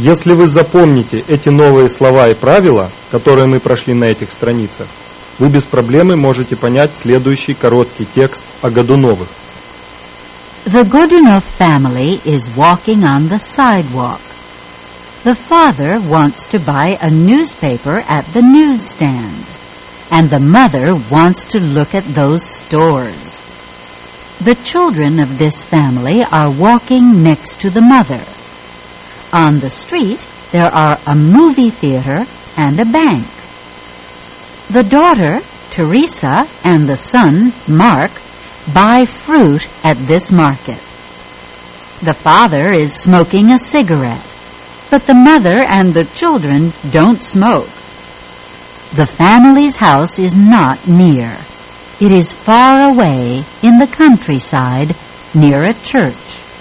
Если вы запомните эти новые слова и правила, которые мы прошли на этих страницах, вы без проблемы можете понять следующий короткий текст о году новых. The Godunov family is walking on the sidewalk. The father wants to buy a newspaper at the newsstand, and the mother wants to look at those stores. The children of this family are walking next to the mother. On the street, there are a movie theater and a bank. The daughter, Teresa, and the son, Mark, buy fruit at this market. The father is smoking a cigarette, but the mother and the children don't smoke. The family's house is not near. It is far away in the countryside near a church.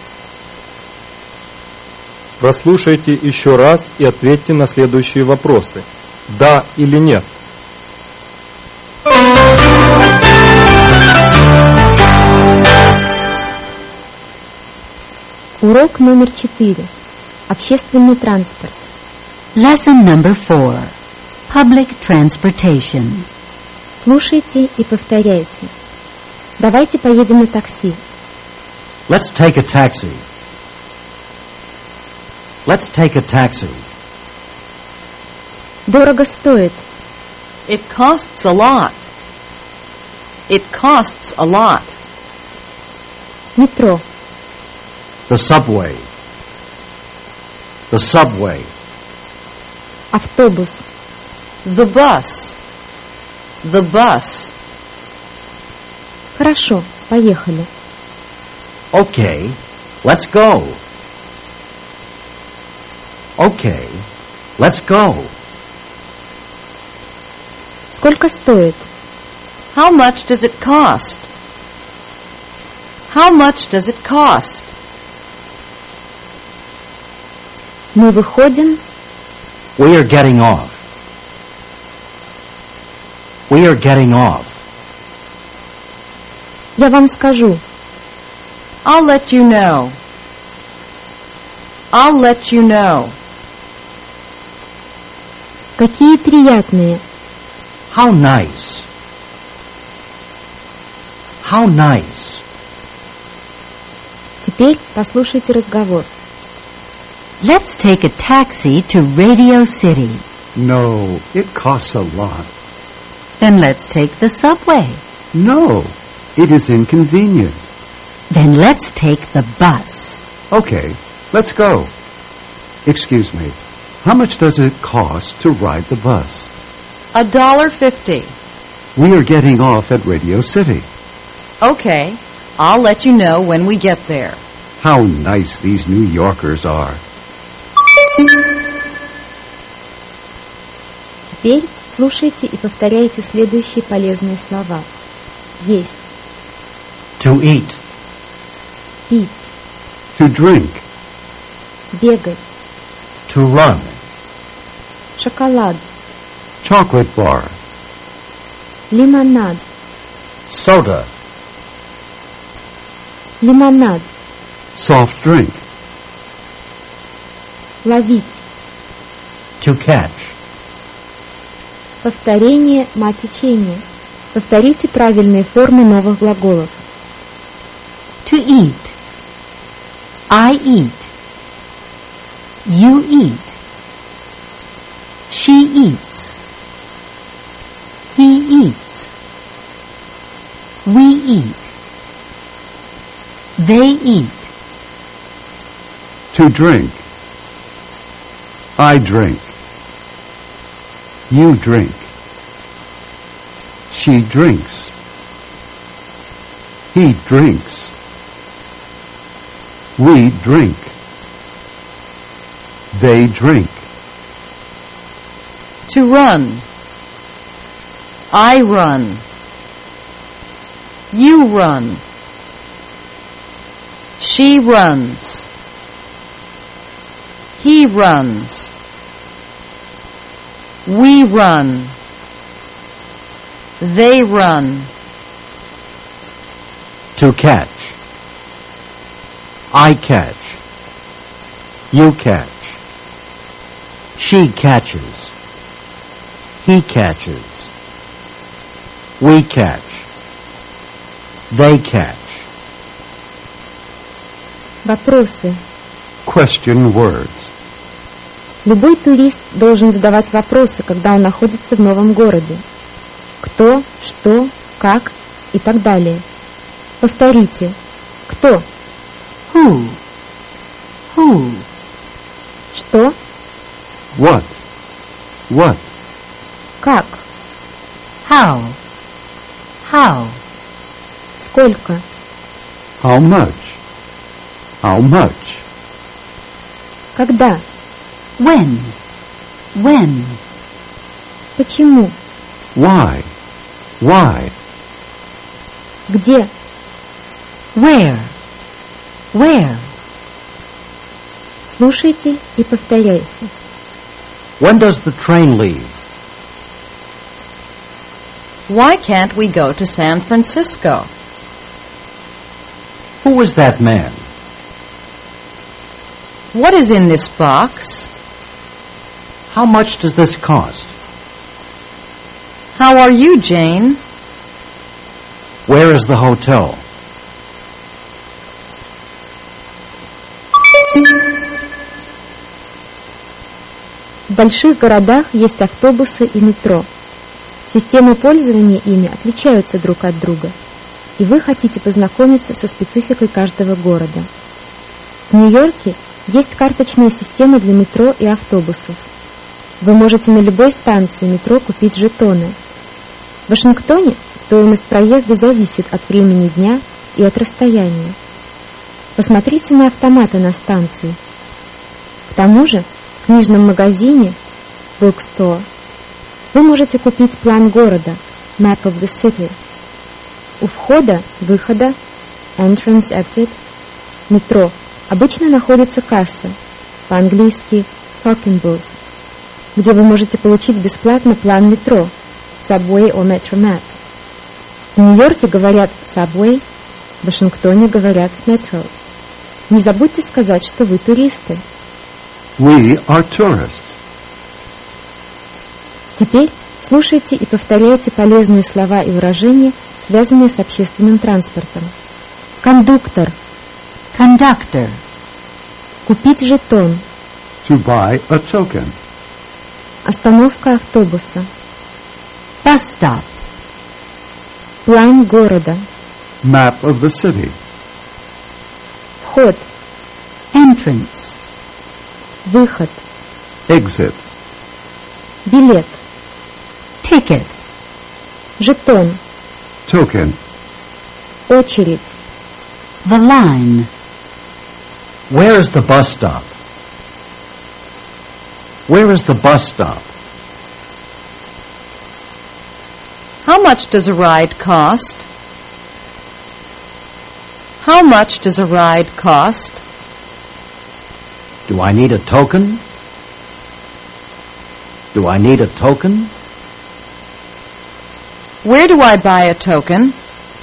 Прослушайте еще раз и ответьте на следующие вопросы. Да или нет? Урок номер 4. Общественный транспорт. Lesson number 4. Public transportation. Слушайте и повторяйте. Давайте поедем на такси. Let's take a taxi. Let's take a taxi. Дорого стоит. It costs a lot. It costs a lot. Метро. The subway. The subway. Автобус. The bus. The bus. Хорошо, поехали. Okay, let's go. Okay, let's go. Сколько стоит? How much does it cost? How much does it cost? Мы выходим. We are getting off. We are getting off. Я вам скажу. I'll let you know. I'll let you know. Какие приятные. How nice. How nice. Теперь послушайте разговор. Let's take a taxi to Radio City. No, it costs a lot. Then let's take the subway. No, it is inconvenient. Then let's take the bus. Okay, let's go. Excuse me, how much does it cost to ride the bus? $1.50. We are getting off at Radio City. Okay, I'll let you know when we get there. How nice these New Yorkers are. Теперь слушайте и повторяйте следующие полезные слова. Есть. To eat. Пить. To drink. Бегать. To run. Шоколад. Chocolate bar. Лимонад. Soda. Лимонад. Soft drink. Ловить. To catch. Повторение – мать учения. Повторите правильные формы новых глаголов. To eat. I eat. You eat. She eats. He eats. We eat. They eat. To drink. I drink. You drink. She drinks. He drinks. We drink. They drink. To run. I run. You run. She runs. He runs. We run. They run. To catch. I catch. You catch. She catches. He catches. We catch. They catch. Вопросы. Question words. Любой турист должен задавать вопросы, когда он находится в новом городе. Кто, что, как и так далее. Повторите. Кто? Who? Who? Что? What? What? Как? How? How? Сколько? How much? How much? Когда? When? When? Почему? Why? Why? Где? Where? Where? Слушайте и повторяйте. When does the train leave? Why can't we go to San Francisco? Who is that man? What is in this box? How much does this cost? How are you, Jane? Where is the hotel? В больших городах есть автобусы и метро. Системы пользования ими отличаются друг от друга, и вы хотите познакомиться со спецификой каждого города. В Нью-Йорке есть карточные системы для метро и автобусов. Вы можете на любой станции метро купить жетоны. В Вашингтоне стоимость проезда зависит от времени дня и от расстояния. Посмотрите на автоматы на станции. К тому же в книжном магазине Bookstore вы можете купить план города Map of the City. У входа, выхода Entrance-Exit метро обычно находится касса, по-английски Talking Booth, где вы можете получить бесплатно план метро Subway or Metro Map. В Нью-Йорке говорят Subway, в Вашингтоне говорят Metro. Не забудьте сказать, что вы туристы. We are tourists. Теперь слушайте и повторяйте полезные слова и выражения, связанные с общественным транспортом. Кондуктор. Conductor. Купить жетон. To buy a token. Остановка автобуса. Bus stop. План города. Map of the city. Вход. Entrance. Выход. Exit. Билет. Ticket. Жетон. Token. Очередь. The line. Where is the bus stop? Where is the bus stop? How much does a ride cost? How much does a ride cost? Do I need a token? Do I need a token? Where do I buy a token?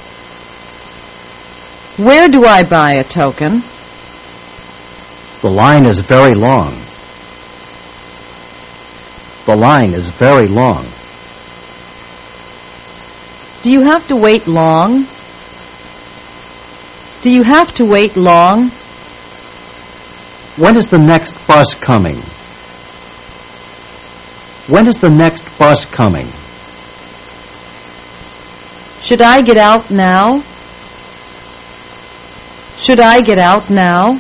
Where do I buy a token? The line is very long. The line is very long. Do you have to wait long? Do you have to wait long? When is the next bus coming? When is the next bus coming? Should I get out now? Should I get out now?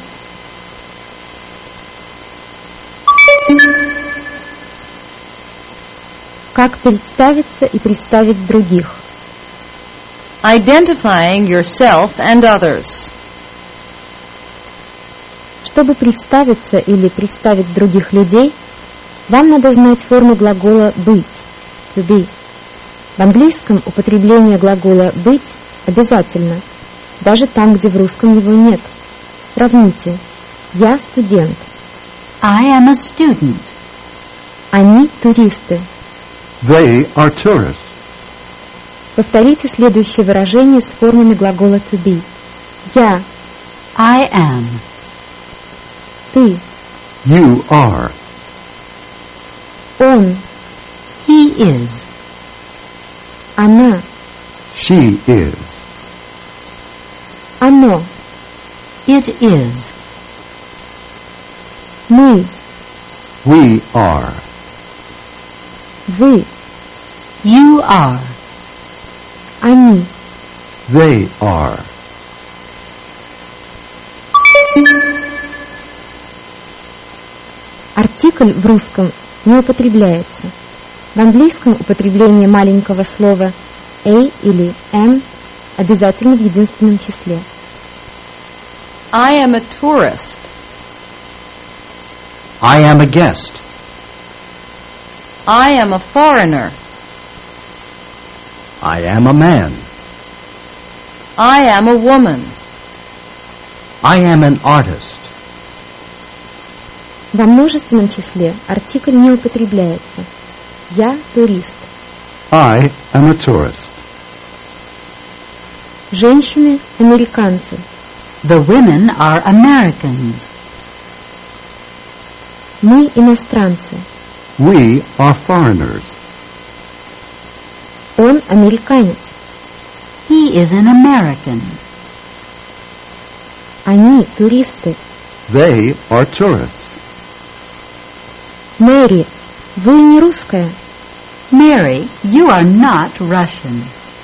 Как представиться и представить других. Identifying yourself and others. Чтобы представиться или представить других людей, вам надо знать форму глагола «быть» – to be. В английском употребление глагола «быть» обязательно, даже там, где в русском его нет. Сравните. Я студент. I am a student. Они туристы. They are tourists. Повторите следующее выражение с формами глагола to be. Я. I am. Ты. You are. Он, He is. она, She is. оно, It is. мы, We are. вы, You are. они. They are. Артикль в русском не употребляется. В английском употребление маленького слова a или an обязательно в единственном числе. I am a tourist. I am a guest. I am a foreigner. I am a man. I am a woman. I am an artist. Во множественном числе артикль не употребляется. Я турист. I am a tourist. Женщины – американцы. The women are Americans. Мы иностранцы. We are foreigners. Он американец. He is an American. Они туристы. They are tourists. Мэри, вы не русская. Mary, you are not Russian.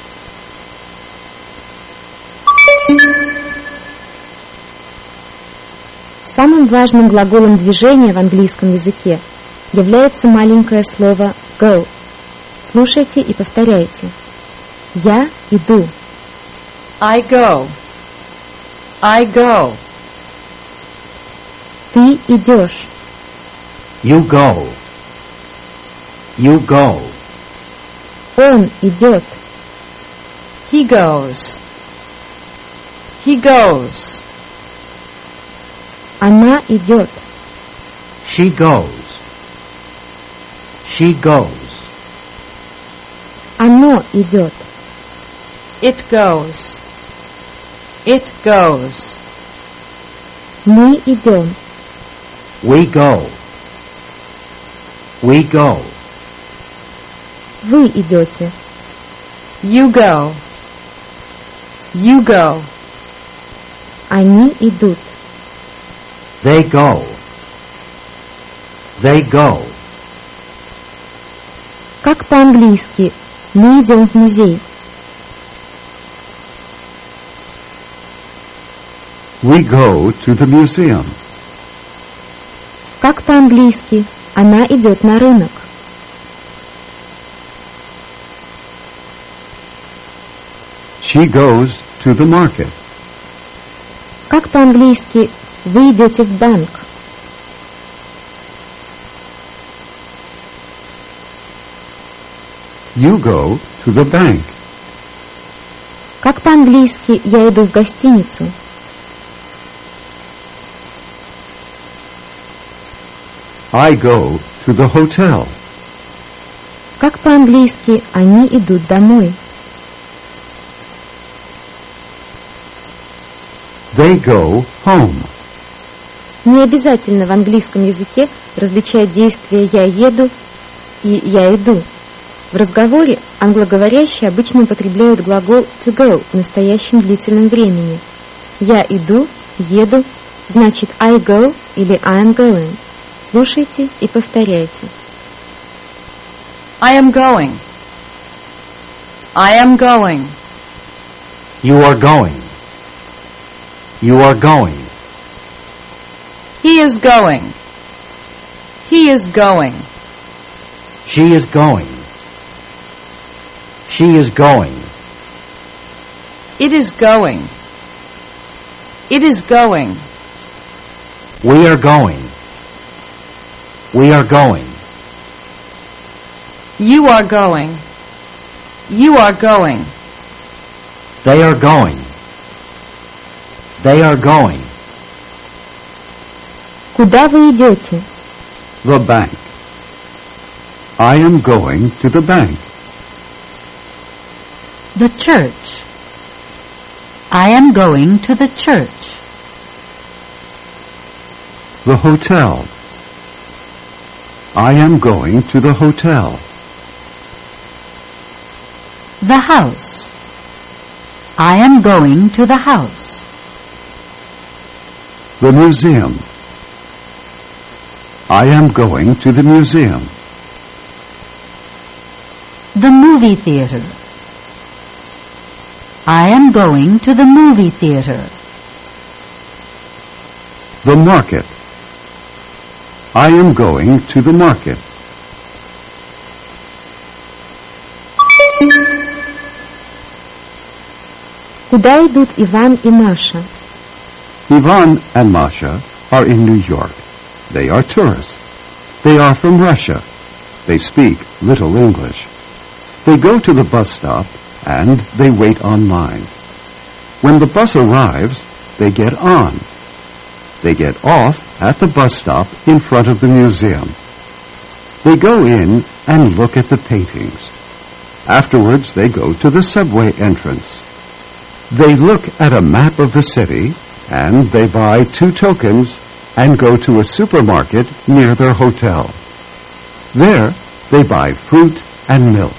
Самым важным глаголом движения в английском языке является маленькое слово go. Слушайте и повторяйте. Я иду. I go. I go. Ты идешь. You go. You go. Он идет. He goes. He goes. Она идет. She goes. She goes. Оно идет. It goes. It goes. Мы идем. We go. We go. Вы идете. You go. You go. Они идут. They go. They go. Как по-английски мы идем в музей? We go to the museum. Как по-английски она идет на рынок? She goes to the market. Как по-английски вы идете в банк? You go to the bank. Как по-английски я иду в гостиницу? I go to the hotel. Как по-английски они идут домой? They go home. Не обязательно в английском языке различать действия «я еду» и «я иду». В разговоре англоговорящие обычно употребляют глагол to go в настоящем длительном времени. Я иду, еду, значит I go или I am going. Слушайте и повторяйте. I am going. I am going. You are going. You are going. He is going. He is going. She is going. She is going. It is going. It is going. We are going. We are going. You are going. You are going. They are going. They are going. Куда вы идете? The bank. I am going to the bank. The church. I am going to the church. The hotel. I am going to the hotel. The house. I am going to the house. The museum. I am going to the museum. The movie theater. I am going to the movie theater. The market. I am going to the market. Куда идут Иван и Маша? Ivan and Masha are in New York. They are tourists. They are from Russia. They speak little English. They go to the bus stop and they wait online. When the bus arrives, they get on. They get off at the bus stop in front of the museum. They go in and look at the paintings. Afterwards, they go to the subway entrance. They look at a map of the city and they buy 2 tokens and go to a supermarket near their hotel. There, they buy fruit and milk.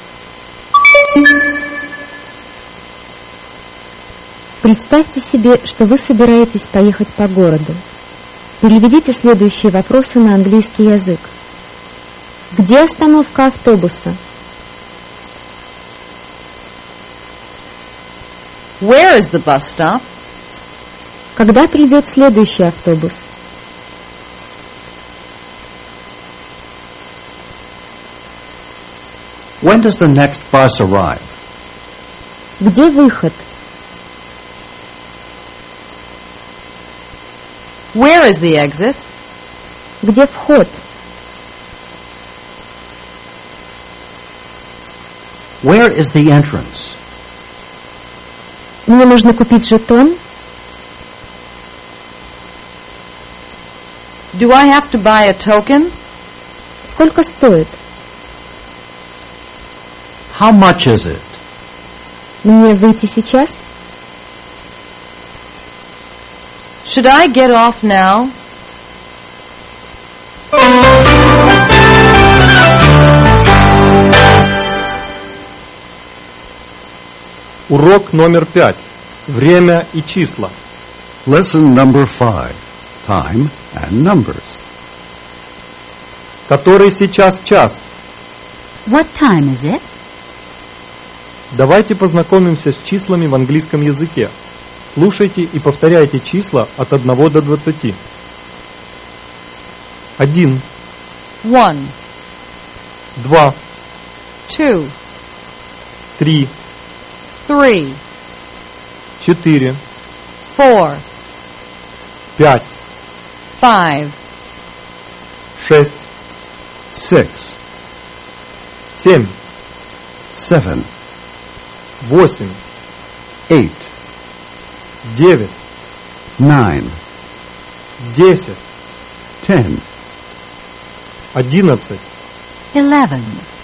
Представьте себе, что вы собираетесь поехать по городу. Переведите следующие вопросы на английский язык. Где остановка автобуса? Where is the bus stop? Когда придет следующий автобус? When does the next bus arrive? Где выход? Where is the exit? Где вход? Where is the entrance? Мне нужно купить жетон? Do I have to buy a token? Сколько стоит? How much is it? Мне выйти сейчас? Should I get off now? Урок номер 5. Время и числа. Lesson number 5. Time and numbers. Который сейчас час? What time is it? Давайте познакомимся с числами в английском языке. Слушайте и повторяйте числа от 1 до 20. 1, 1, 2, 2, 3, 3, 4, 4, 5, 5, 6, 6, 7, 7, 8, 8, 9, 9, 10, 10, 11, 11,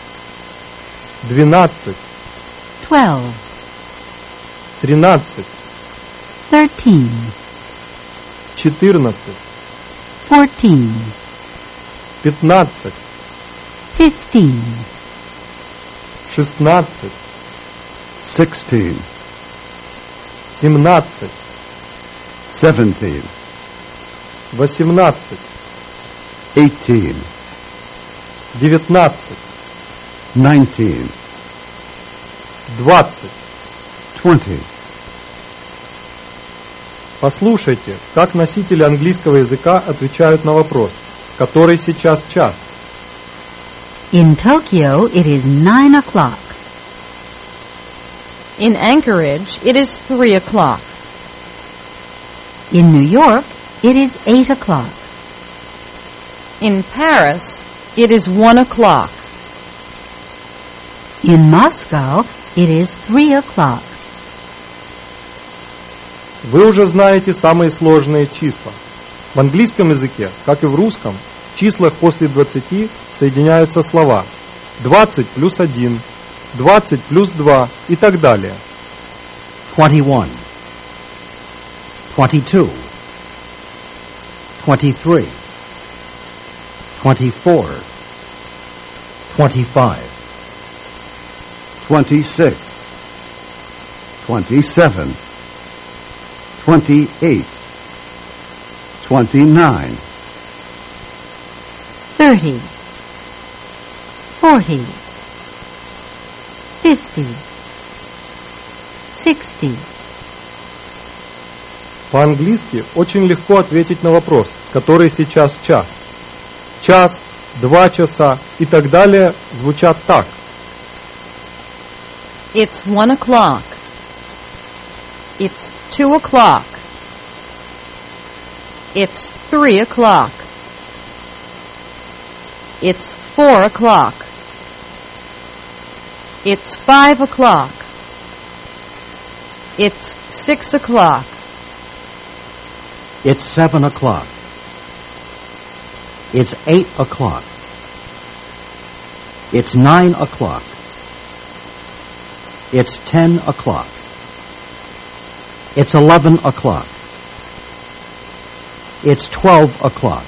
12, 12, 13, 13, 14, 14, 15, 15, 16, 16, 17, 17, 18, 18, 19, 19, 20. 20. Послушайте, как носители английского языка отвечают на вопрос, который сейчас час. In Tokyo, it is 9 o'clock. In Anchorage, it is 3 o'clock. In New York, it is 8 o'clock. In Paris, it is 1 o'clock. In Moscow, it is 3 o'clock. Вы уже знаете самые сложные числа. В английском языке, как и в русском, в числах после 20 соединяются слова 20 плюс 1, 20 плюс 2 и так далее. 21, 22, 23, 24, 25, 26, 27, 28, 29, 30, 40, 50, 60. По-английски очень легко ответить на вопрос, который сейчас час. Час, 2 часа и так далее звучат так. It's 1 o'clock. It's 2 o'clock. It's 3 o'clock. It's 4 o'clock. It's 5 o'clock. It's 6 o'clock. it's 7 o'clock. It's 8 o'clock. It's 9 o'clock. It's 10 o'clock. It's 11 o'clock. It's 12 o'clock.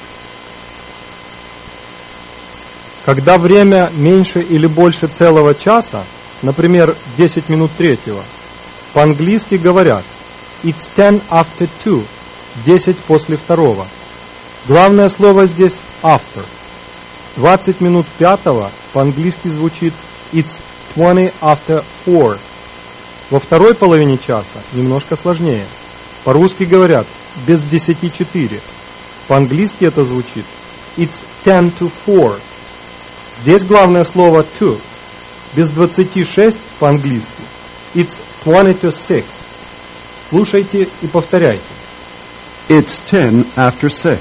Когда время меньше или больше целого часа, например, 10 минут третьего, по-английски говорят «It's 10 after 2», 10 после второго. Главное слово здесь «after». 20 минут пятого по-английски звучит «It's 20 after 4». Во второй половине часа немножко сложнее. По-русски говорят «без 10 4». По-английски это звучит «It's 10 to 4». Здесь главное слово «to». Без 26 по-английски «It's 20 to 6». Слушайте и повторяйте. It's 10 after 6.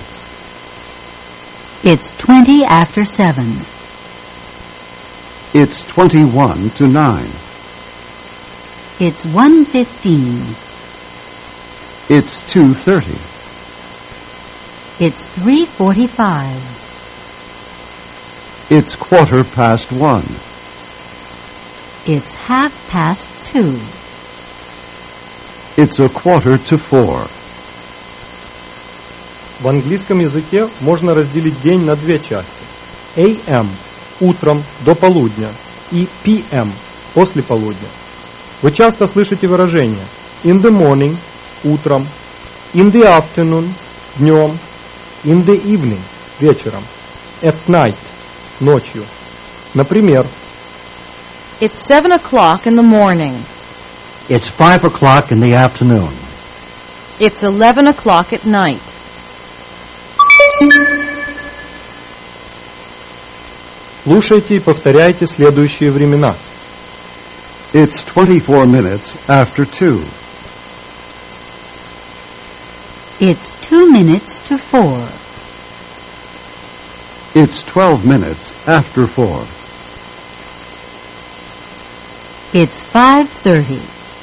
It's 20 after 7. It's 21 to 9. It's 1:15. It's 2:30. It's 3:45. It's 1:15. It's 2:30. It's 3:45. В английском языке можно разделить день на две части. AM – утром до полудня и PM – после полудня. Вы часто слышите выражение in the morning – утром, in the afternoon – днем, in the evening – вечером, at night – ночью. Например, It's 7 o'clock in the morning. It's 5 o'clock in the afternoon. It's 11 o'clock at night. слушайте и повторяйте следующие времена. It's 24 minutes after 2. It's 2 minutes to 4. It's 12 minutes after 4. It's 5:30.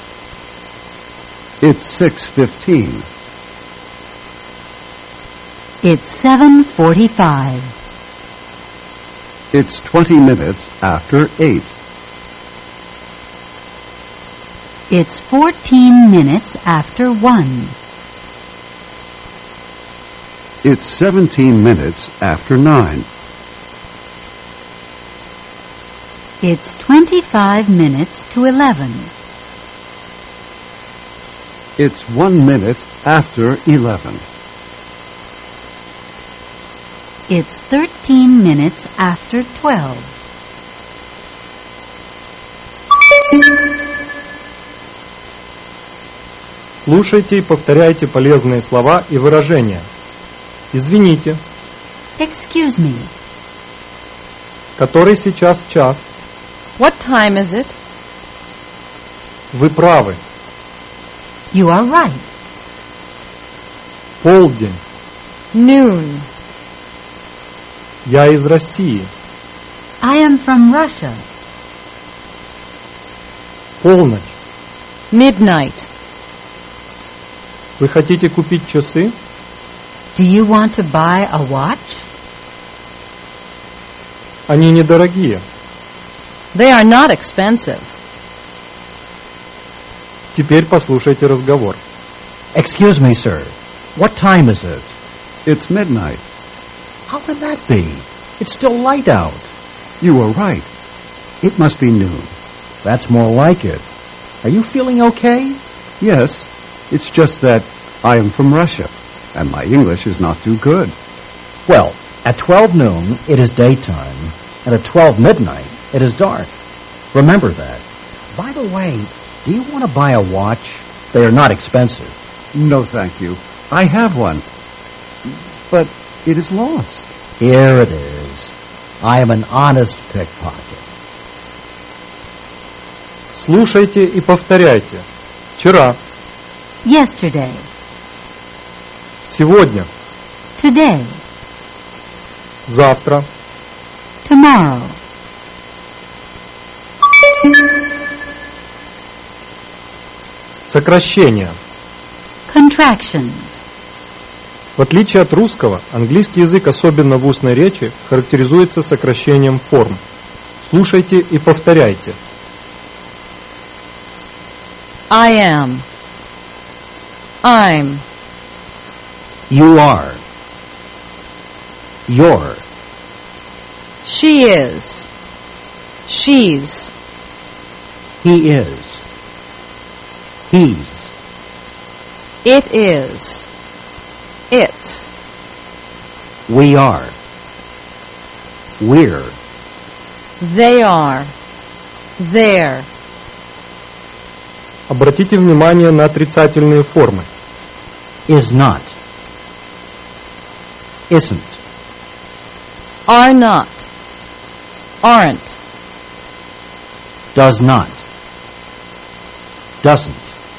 It's 6:15. It's 7:45. It's 20 minutes after 8. It's 14 minutes after 1. It's 17 minutes after 9. It's 25 minutes to 11. It's 1 minute after 11. It's 13 minutes after 12. Слушайте и повторяйте полезные слова и выражения. Извините, Excuse me. который сейчас час. What time is it? Вы правы. You are right. Полдень. Noon. Я из России. I am from Russia. Полночь. Midnight. Вы хотите купить часы? Do you want to buy a watch? Они недорогие. They are not expensive. Теперь послушайте разговор. Excuse me, sir. What time is it? It's midnight. How can that be? It's still light out. You were right. It must be noon. That's more like it. Are you feeling okay? Yes, it's just that I am from Russia, and my English is not too good. Well, at 12 noon, it is daytime, and at 12 midnight, it is dark. Remember that. By the way, do you want to buy a watch? They are not expensive. No, thank you. I have one. But it is lost. Here it is. I am an honest pickpocket. Слушайте и повторяйте. Вчера, Yesterday. сегодня, Today. завтра, Tomorrow. сокращения. Contractions. В отличие от русского, английский язык, особенно в устной речи, характеризуется сокращением форм. Слушайте и повторяйте. I am. I'm. You are. You're. She is. She's. He is. He's. It is. It's. We are. We're. They are. They're. Обратите внимание на отрицательные формы. Is not. Isn't. Are not. Aren't. Does not. Doesn't.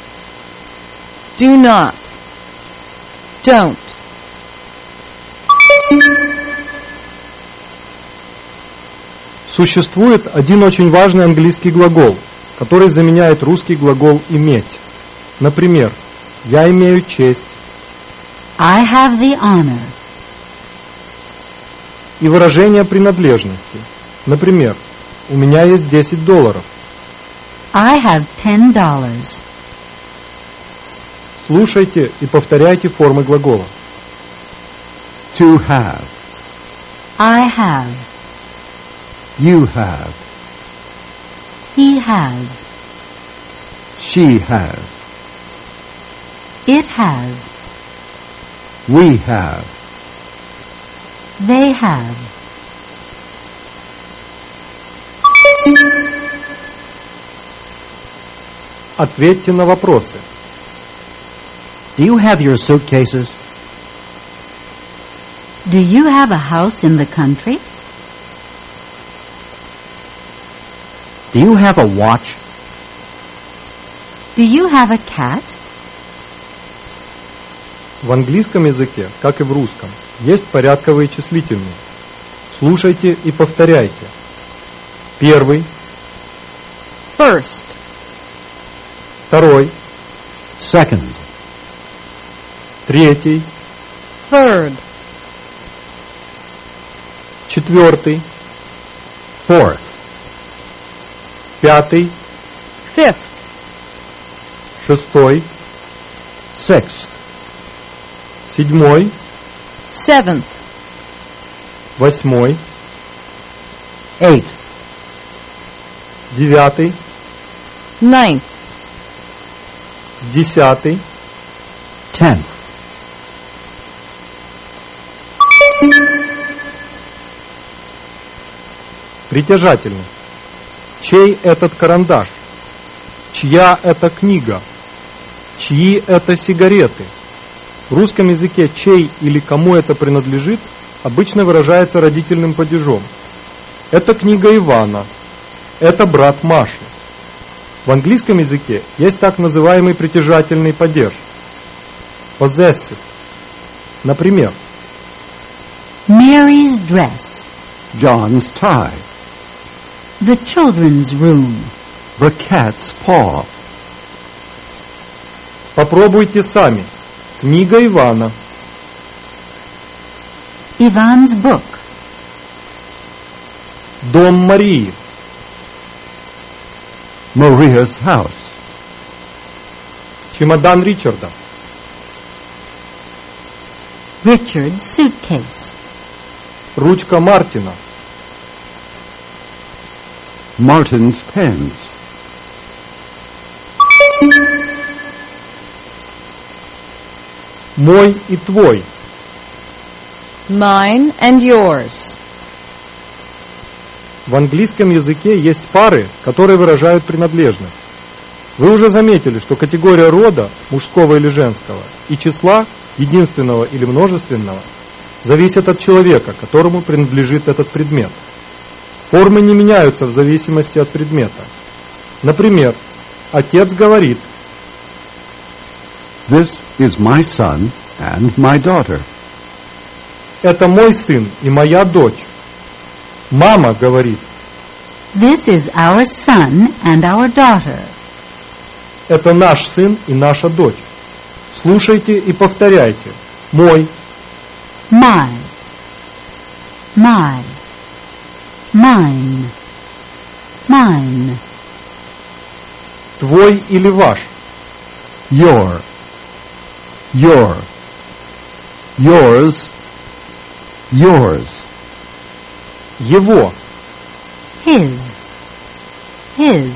Do not. Don't. Существует один очень важный английский глагол, который заменяет русский глагол «иметь». Например, «Я имею честь» I have the honor. и выражение принадлежности. Например, «У меня есть $10». I have $10. Слушайте и повторяйте формы глагола. To have. I have. You have. He has. She has. It has. We have. They have. Ответьте на вопросы. Do you have your suitcases? Do you have a house in the country? Do you have a watch? Do you have a cat? В английском языке, как и в русском, есть порядковые числительные. Слушайте и повторяйте. Первый, First. второй, Second. третий, Third. четвертый, Fourth. пятый, Fifth. шестой, Sixth. седьмой, Seventh. восьмой, Eighth. девятый, Ninth. десятый, 10th. притяжательный. Чей этот карандаш? Чья это книга? Чьи это сигареты? В русском языке чей или кому это принадлежит обычно выражается родительным падежом. Это книга Ивана. Это брат Маши. В английском языке есть так называемый притяжательный падеж. Possessive. Например, Mary's dress. John's tie. The children's room. The cat's paw. попробуйте сами. Книга Ивана. Ivan's book. Дом Марии. Maria's house. Чемодан Ричарда. Richard's suitcase. Ручка Мартина. Martin's pens. Мой и твой. Mine and yours. В английском языке есть пары, которые выражают принадлежность. Вы уже заметили, что категория рода, мужского или женского, и числа, единственного или множественного, зависит от человека, которому принадлежит этот предмет. Формы не меняются в зависимости от предмета. Например, отец говорит: This is my son and my daughter. это мой сын и моя дочь. Мама говорит: This is our son and our daughter. это наш сын и наша дочь. Слушайте и повторяйте. Мой, My. My. Mine. Mine. твой или ваш. Your. Your. Yours. Yours. Его, His. His.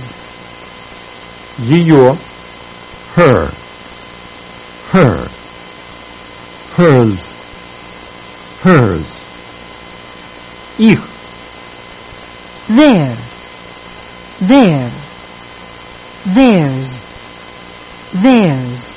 ее, Her. Her. Hers. Hers. их, Their. Their. Theirs. Theirs.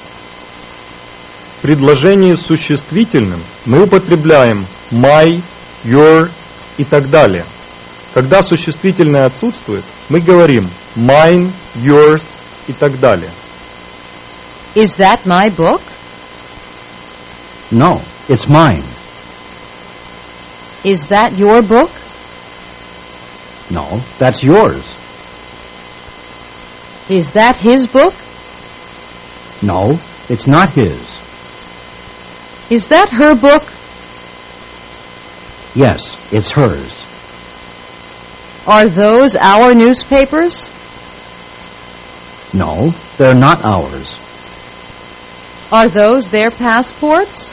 В предложении с существительным мы употребляем my, your и так далее. Когда существительное отсутствует, мы говорим mine, yours и так далее. Is that my book? No, it's mine. Is that your book? No, that's yours. Is that his book? No, it's not his. Is that her book? Yes, it's hers. Are those our newspapers? No, they're not ours. Are those their passports?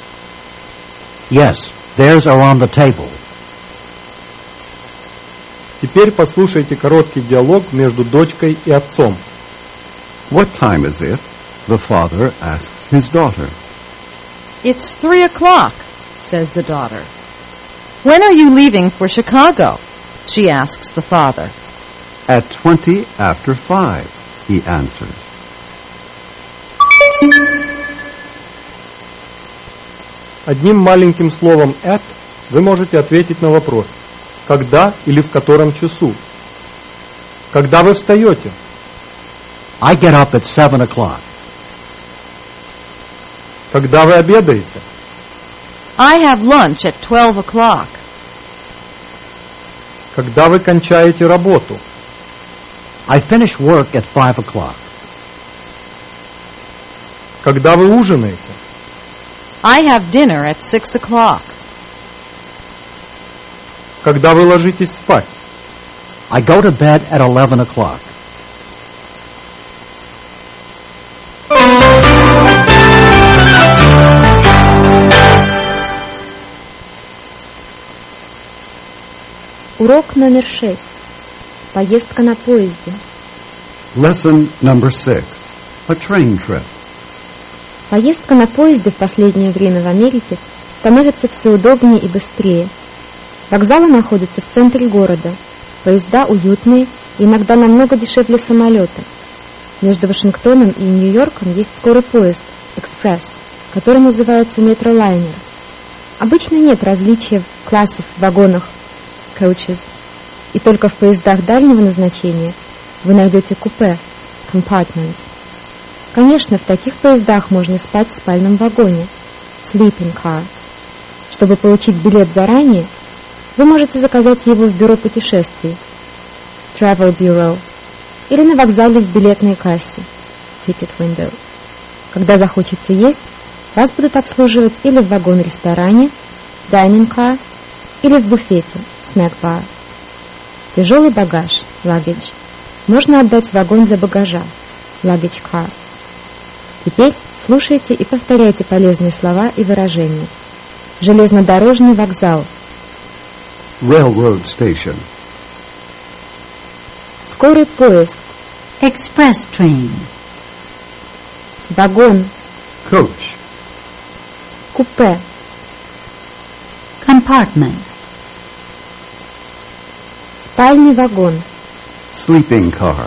Yes, theirs are on the table. Теперь послушайте короткий диалог между дочкой и отцом. What time is it? The father asks his daughter. It's 3 o'clock, says the daughter. When are you leaving for Chicago? She asks the father. At 20 after 5, he answers. Одним маленьким словом at вы можете ответить на вопрос: когда или в котором часу? Когда вы встаете? I get up at 7 o'clock. Когда вы обедаете? I have lunch at 12 o'clock. Когда вы кончаете работу? I finish work at 5 o'clock. Когда вы ужинаете? I have dinner at 6 o'clock. Когда вы ложитесь спать? I go to bed at 11 o'clock. Урок номер 6. Поездка на поезде. Lesson number 6. A train trip. Поездка на поезде в последнее время в Америке становится все удобнее и быстрее. Вокзалы находятся в центре города. Поезда уютные и иногда намного дешевле самолета. Между Вашингтоном и Нью-Йорком есть скорый поезд «Экспресс», который называется «Метролайнер». Обычно нет различия в классах в вагонах «coaches», и только в поездах дальнего назначения вы найдете купе «compartments». Конечно, в таких поездах можно спать в спальном вагоне «sleeping car». Чтобы получить билет заранее, вы можете заказать его в бюро путешествий «Travel Bureau» или на вокзале в билетной кассе «Ticket Window». Когда захочется есть, вас будут обслуживать или в вагон-ресторане «Dining car», или в буфете «Snack bar». Тяжелый багаж «luggage» можно отдать в вагон для багажа «luggage car». Теперь слушайте и повторяйте полезные слова и выражения. Железнодорожный вокзал Railroad station. Скорый поезд. Express train. Вагон. Coach. Купе. Compartment. Спальный вагон. Sleeping car.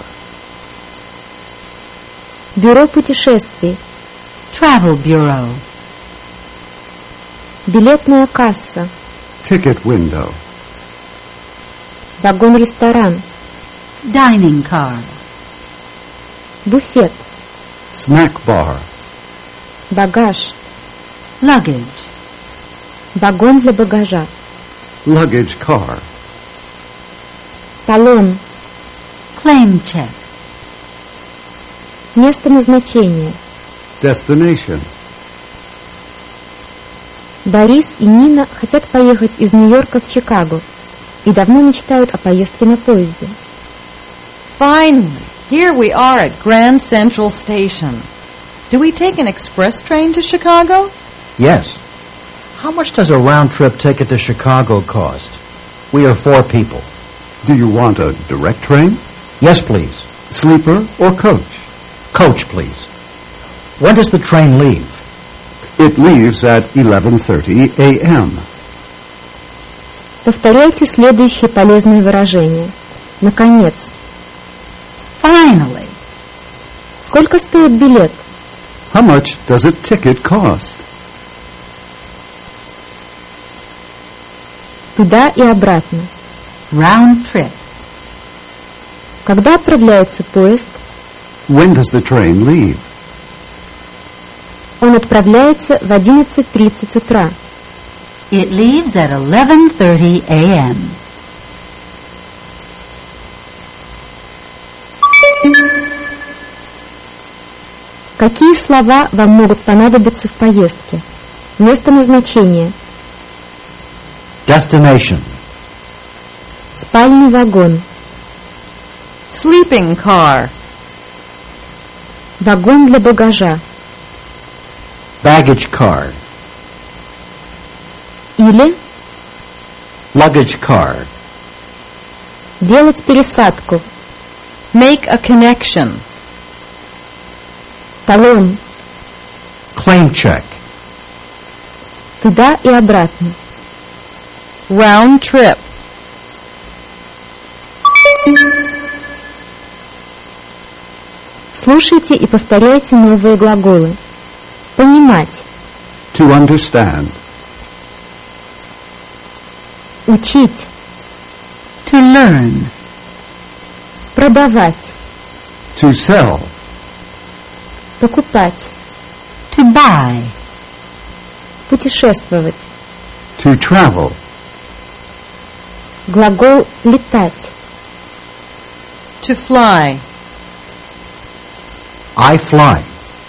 Бюро путешествий. Travel bureau. Билетная касса. Ticket window. Вагон-ресторан. Dining car. Буфет. Snack bar. Багаж. Luggage. Вагон для багажа. Luggage car. Талон. Claim check. Место назначения. Destination. Борис и Нина хотят поехать из Нью-Йорка в Чикаго и давно мечтают о поездке на поезде. Finally, here we are at Grand Central Station. Do we take an express train to Chicago? Yes. How much does a round-trip ticket to Chicago cost? We are 4 people. Do you want a direct train? Yes, please. Sleeper or coach? Coach, please. When does the train leave? It leaves at 11:30 a.m. Повторяйте следующие полезные выражения. Наконец. Finally. Сколько стоит билет? How much does a ticket cost? Туда и обратно. Round trip. Когда отправляется поезд? When does the train leave? Он отправляется в 11:30 утра. It leaves at 11:30 a.m. Какие слова вам могут понадобиться в поездке? Место назначения. Destination. Спальный вагон. Sleeping car. Вагон для багажа. Baggage car. Или Luggage car. делать пересадку. Make a connection. Талон. Claim check. Туда и обратно. Round trip. Слушайте и повторяйте новые глаголы. Понимать. To understand. Учить. To learn. Продавать. To sell. Покупать. To buy. Путешествовать. To travel. Глагол летать. To fly. I fly.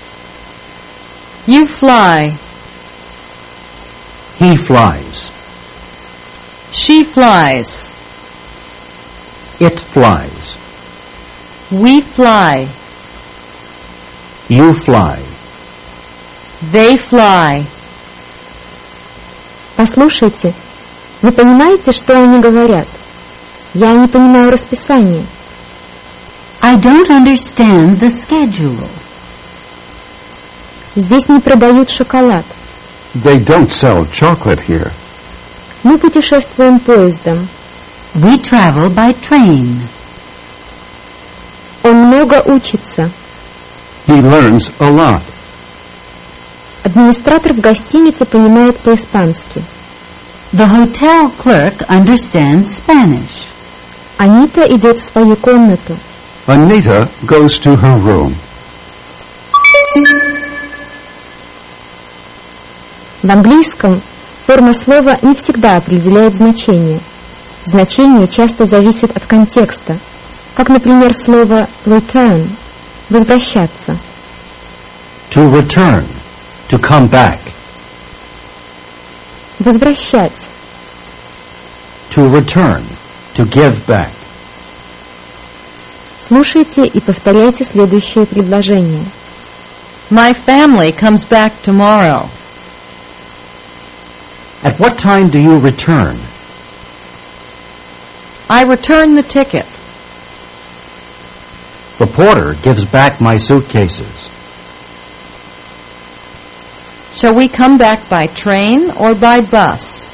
You fly. He flies. She flies. It flies. We fly. You fly. They fly. Послушайте, вы понимаете, что они говорят? Я не понимаю расписание. I don't understand the schedule. Здесь не продают шоколад. They don't sell chocolate here. Мы путешествуем поездом. We travel by train. Он много учится. He learns a lot. Администратор в гостинице понимает по-испански. The hotel clerk understands Spanish. Анита идет в свою комнату. Anita goes to her room. В английском форма слова не всегда определяет значение. Значение часто зависит от контекста, как, например, слово return – возвращаться. To return. To come back. Возвращать. To return. To give back. Слушайте и повторяйте следующие предложения. My family comes back tomorrow. At what time do you return? I return the ticket. The porter gives back my suitcases. Shall we come back by train or by bus?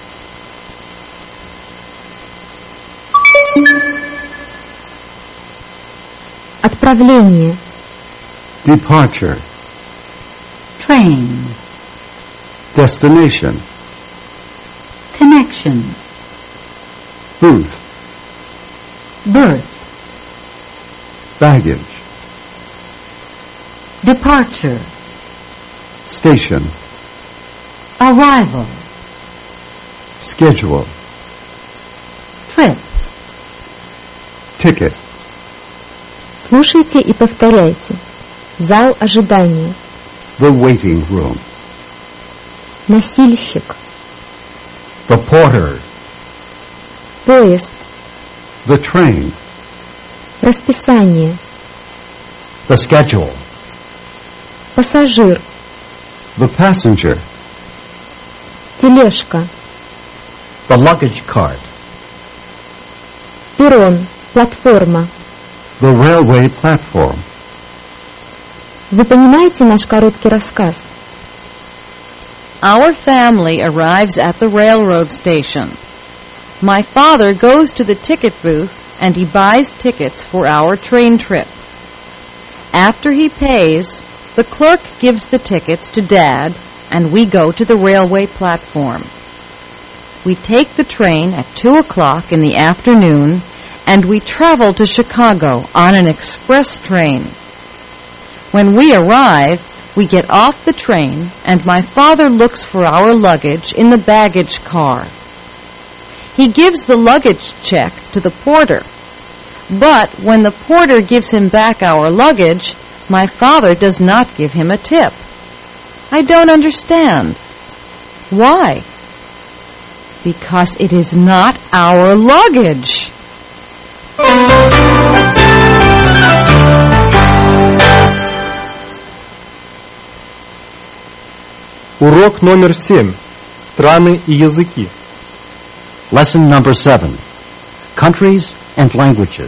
Отправление. Departure. Train. Destination. Connection. Booth. Birth. Baggage. Departure. Station. Arrival. Schedule. Trip. Ticket. Слушайте и повторяйте. Зал ожидания. The waiting room. Носильщик. The porter. Поезд. The train. Расписание. The schedule. Пассажир. The passenger. Тележка. The luggage cart. Перрон. Платформа. The railway platform. Вы понимаете наш короткий рассказ? Our family arrives at the railroad station. My father goes to the ticket booth and he buys tickets for our train trip. After he pays, the clerk gives the tickets to Dad and we go to the railway platform. We take the train at 2 o'clock in the afternoon and we travel to Chicago on an express train. When we arrive, we get off the train and my father looks for our luggage in the baggage car. He gives the luggage check to the porter. But when the porter gives him back our luggage, my father does not give him a tip. I don't understand. Why? Because it is not our luggage. Урок номер 7. Страны и языки. Lesson number 7. Countries and languages.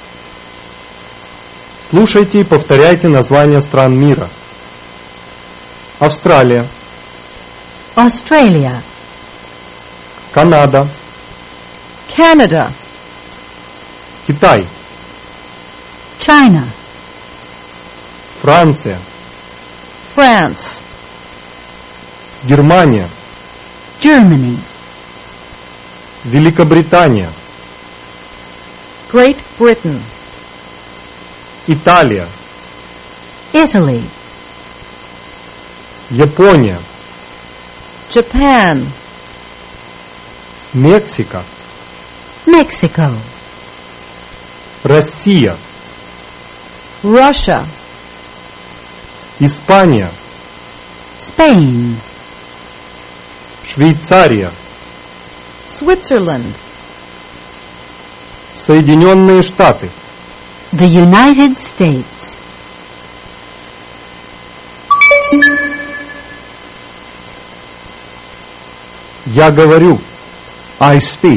Слушайте и повторяйте названия стран мира. Австралия, Australia. Канада, Canada, Китай, China. Франция, France, Германия, Germany. Великобритания, Great Britain, Италия, Italy. Япония, Japan, Мексика, Mexico. Россия, Russia, Испания, Spain. Швейцария, Switzerland, Соединенные Штаты, The United States. Я говорю, I speak.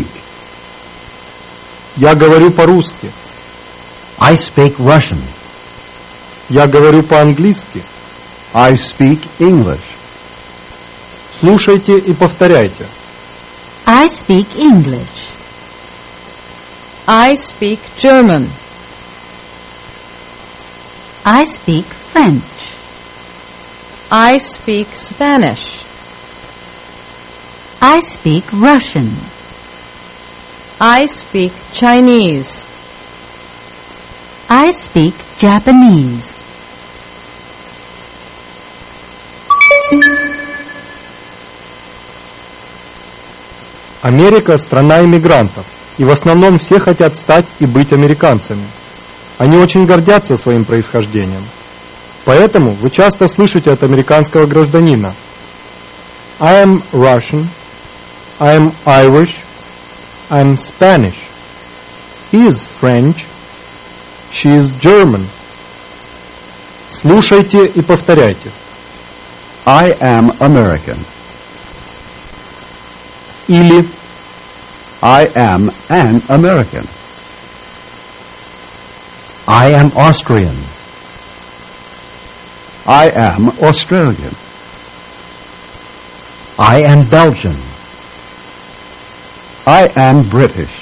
я говорю по-русски, I speak Russian. я говорю по-английски. I speak English. Слушайте и повторяйте. I speak English. I speak German, I speak French. I speak Spanish, I speak Russian. I speak Chinese, I speak Japanese. Америка – страна иммигрантов, и в основном все хотят стать и быть американцами. Они очень гордятся своим происхождением. Поэтому вы часто слышите от американского гражданина: I am Russian, I am Irish, I am Spanish, he is French, she is German. Слушайте и повторяйте. I am American. Или I am an American. I am Austrian. I am Australian. I am Belgian. I am British.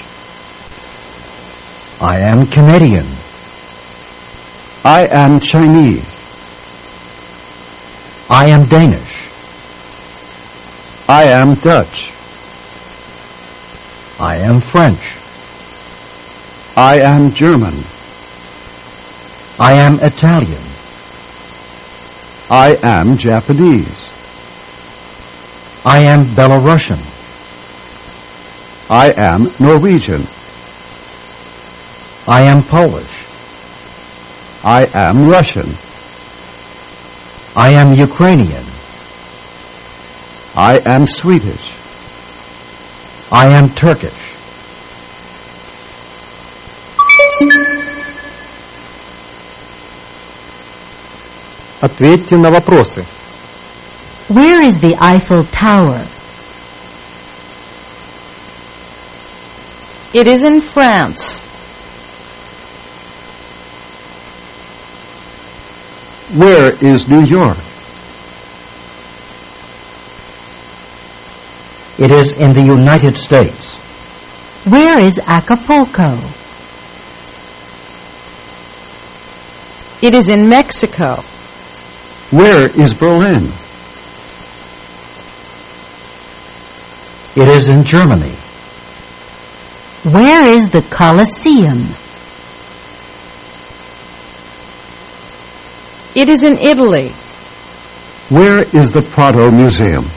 I am Canadian. I am Chinese. I am Danish. I am Dutch. I am French. I am German. I am Italian. I am Japanese. I am Belarusian. I am Norwegian. I am Polish. I am Russian. I am Ukrainian. I am Swedish. I am Turkish. Ответьте на вопросы. Where is the Eiffel Tower? It is in France. Where is New York? It is in the United States. Where is Acapulco? It is in Mexico. Where is Berlin? It is in Germany. Where is the Colosseum? It is in Italy. Where is the Prado Museum?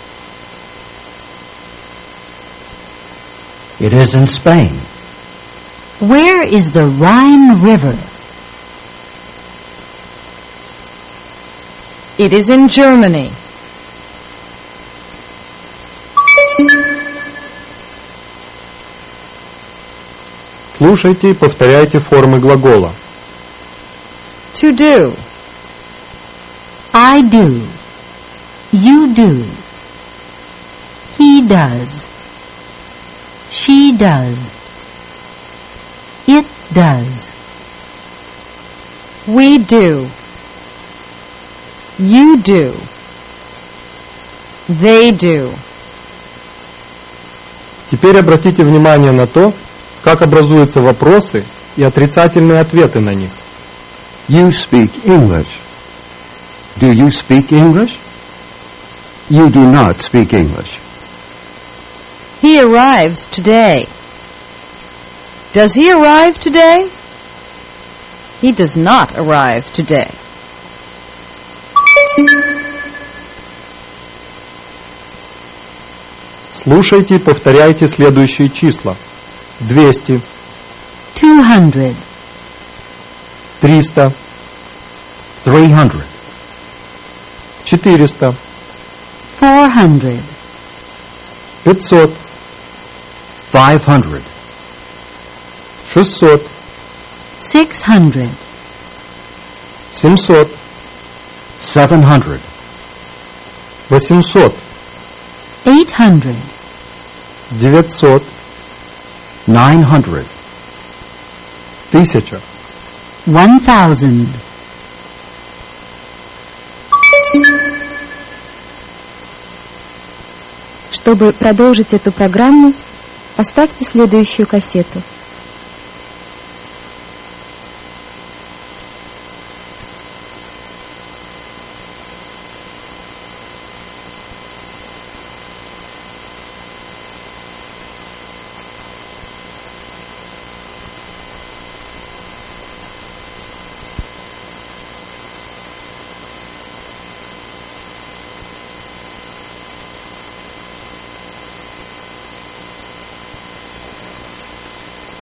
It is in Spain. Where is the Rhine River? It is in Germany. Слушайте и повторяйте формы глагола. To do. I do. You do. He does. She does. It does. We do. You do. They do. Теперь обратите внимание на то, как образуются вопросы и отрицательные ответы на них. You speak English. Do you speak English? You do not speak English. He arrives today. Does he arrive today? He does not arrive today. Слушайте и повторяйте следующие числа. 200, 200, 300, 300, 400, 400, 500, 500, 600, 600, 700, 700, 800, 800, 900, 900, 1000. 1000. Чтобы продолжить эту программу, поставьте следующую кассету.